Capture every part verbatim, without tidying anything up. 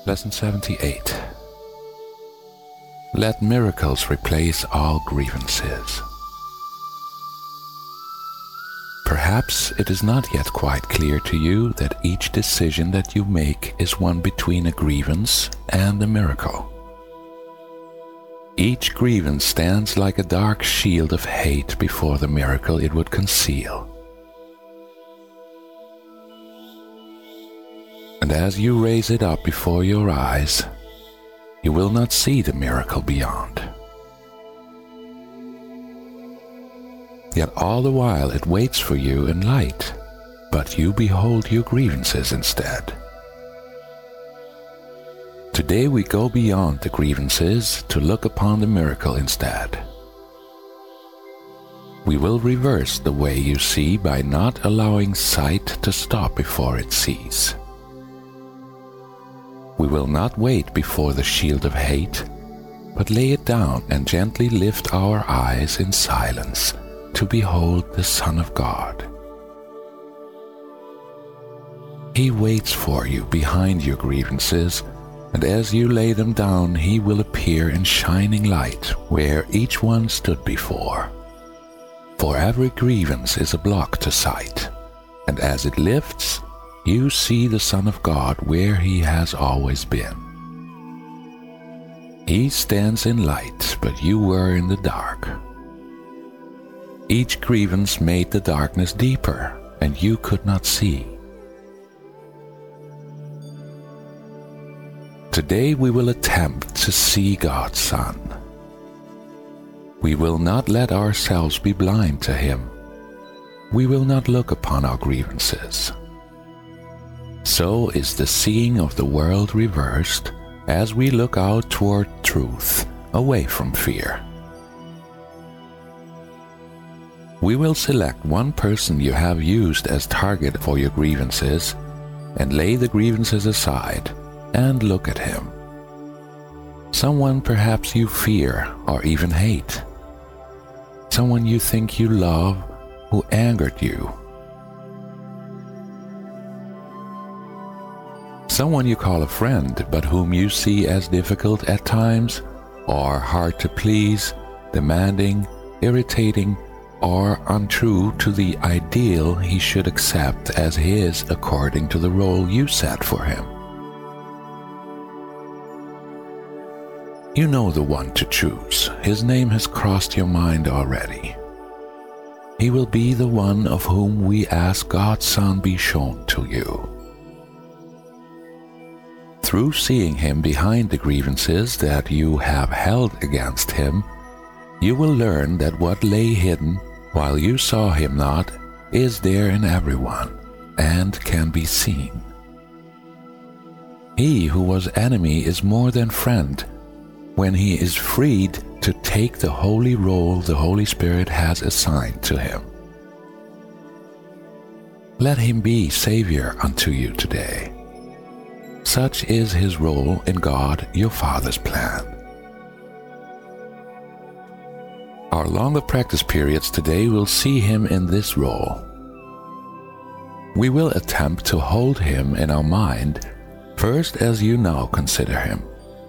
Lesson seventy-eight. Let miracles replace all grievances. Perhaps it is not yet quite clear to you that each decision that you make is one between a grievance and a miracle. Each grievance stands like a dark shield of hate before the miracle it would conceal. And as you raise it up before your eyes, you will not see the miracle beyond. Yet all the while it waits for you in light, but you behold your grievances instead. Today we go beyond the grievances to look upon the miracle instead. We will reverse the way you see by not allowing sight to stop before it sees. We will not wait before the shield of hate, but lay it down and gently lift our eyes in silence to behold the Son of God. He waits for you behind your grievances, and as you lay them down, he will appear in shining light where each one stood before. For every grievance is a block to sight, and as it lifts, you see the Son of God where he has always been. He stands in light, but you were in the dark. Each grievance made the darkness deeper, and you could not see. Today we will attempt to see God's Son. We will not let ourselves be blind to him. We will not look upon our grievances. So is the seeing of the world reversed as we look out toward truth, away from fear. We will select one person you have used as target for your grievances and lay the grievances aside and look at him. Someone perhaps you fear or even hate. Someone you think you love who angered you. Someone you call a friend but whom you see as difficult at times or hard to please, demanding, irritating, or untrue to the ideal he should accept as his according to the role you set for him. You know the one to choose. His name has crossed your mind already. He will be the one of whom we ask God's Son be shown to you. Through seeing him behind the grievances that you have held against him, you will learn that what lay hidden while you saw him not is there in everyone and can be seen. He who was enemy is more than friend when he is freed to take the holy role the Holy Spirit has assigned to him. Let him be Savior unto you today. Such is his role in God your Father's plan. Our longer practice periods today will see him in this role. We will attempt to hold him in our mind first as you now consider him.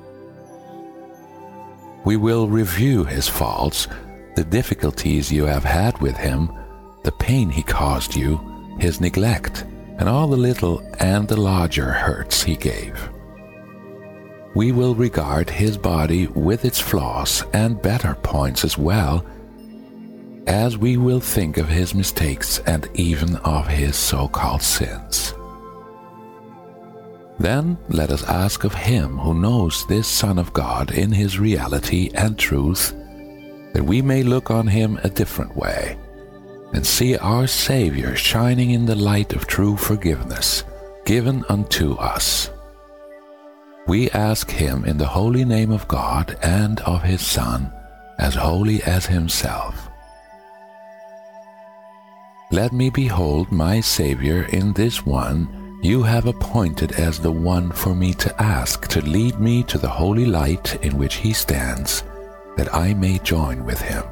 We will review his faults, the difficulties you have had with him, the pain he caused you, his neglect, and all the little and the larger hurts he gave. We will regard his body with its flaws and better points as well, as we will think of his mistakes and even of his so-called sins. Then let us ask of him who knows this Son of God in his reality and truth, that we may look on him a different way, and see our Savior shining in the light of true forgiveness, given unto us. We ask him in the holy name of God and of his Son, as holy as himself. Let me behold my Savior in this one you have appointed as the one for me to ask to lead me to the holy light in which he stands, that I may join with him.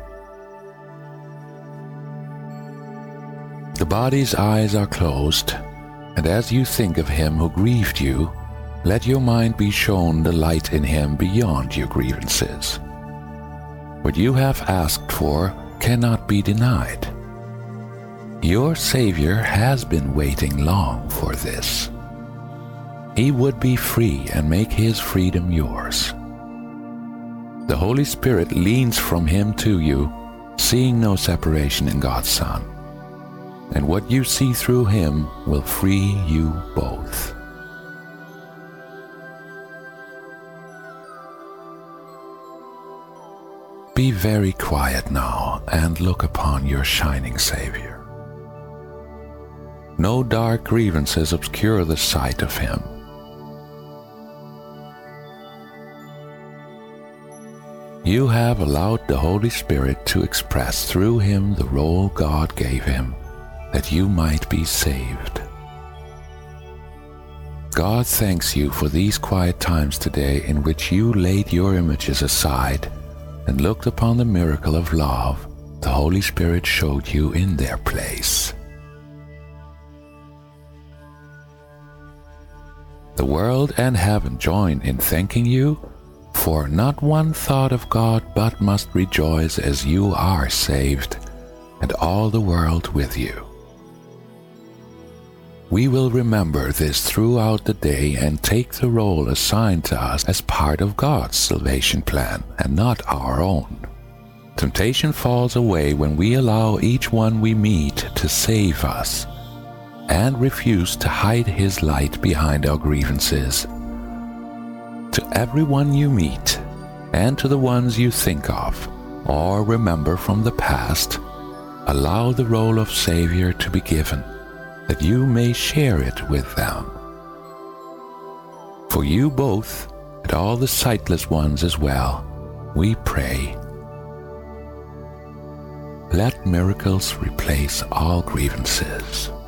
The body's eyes are closed, and as you think of him who grieved you, Let your mind be shown the light in him beyond your grievances. What you have asked for cannot be denied. Your Savior has been waiting long for this. He would be free and make his freedom yours. The Holy Spirit leans from him to you, seeing no separation in God's Son. And what you see through him will free you both. Be very quiet now and look upon your shining Savior. No dark grievances obscure the sight of him. You have allowed the Holy Spirit to express through him the role God gave him, that you might be saved. God thanks you for these quiet times today in which you laid your images aside and looked upon the miracle of love the Holy Spirit showed you in their place. The world and heaven join in thanking you, for not one thought of God but must rejoice as you are saved, and all the world with you. We will remember this throughout the day and take the role assigned to us as part of God's salvation plan and not our own. Temptation falls away when we allow each one we meet to save us and refuse to hide his light behind our grievances. To everyone you meet, and to the ones you think of or remember from the past, allow the role of Savior to be given, that you may share it with them. For you both, and all the sightless ones as well, we pray. Let miracles replace all grievances.